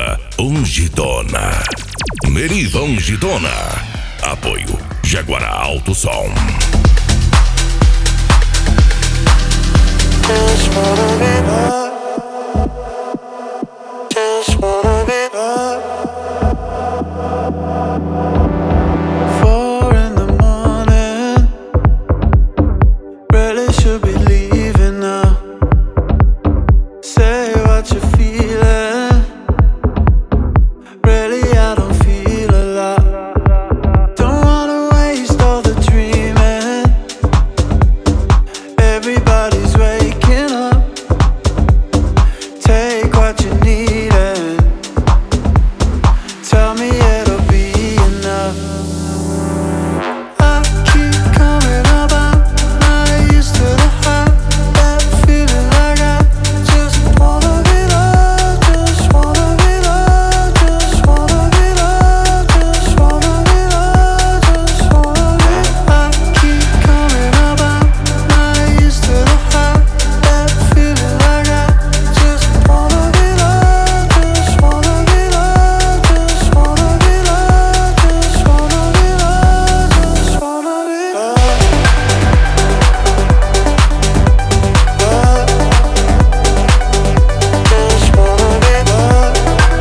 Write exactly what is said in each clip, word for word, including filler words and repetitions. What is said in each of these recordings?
Meriva Ungidona. Meriva Ungidona. Apoio Jaguará Alto Som. Just wanna be loved. Just wanna be loved. Four in the morning, really should be leaving now. Say what you're feeling. Really, I don't feel a lot. Don't wanna waste all the dreaming. Everybody's waking up. Take what you need and tell me it'll be enough. I keep coming up, I'm not used to the high. That feeling I got. Just wanna be loved, just wanna be loved, just wanna be loved, just wanna be loved, just wanna be. I keep coming up, I'm not used to the high. That feeling I got. Just wanna be loved, just wanna be loved, just wanna be loved, just wanna be loved, just wanna be loved. Just wanna be loved.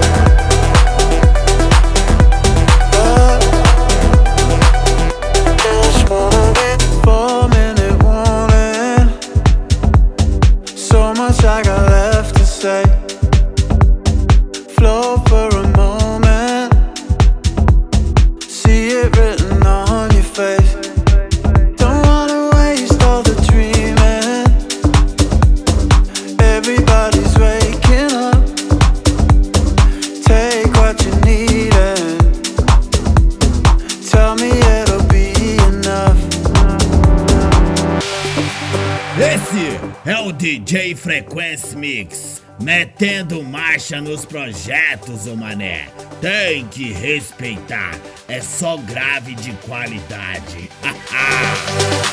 Just wanna be. Four minute warning. So much I got left to say. Flow for a moment. See it written on your face. Don't wanna waste all the dreaming. Everybody's waking up. Take what you need and tell me it'll be enough. Esse é o D J Frequency Mix, metendo marcha nos projetos, ô mané. Tem que respeitar, é só grave de qualidade.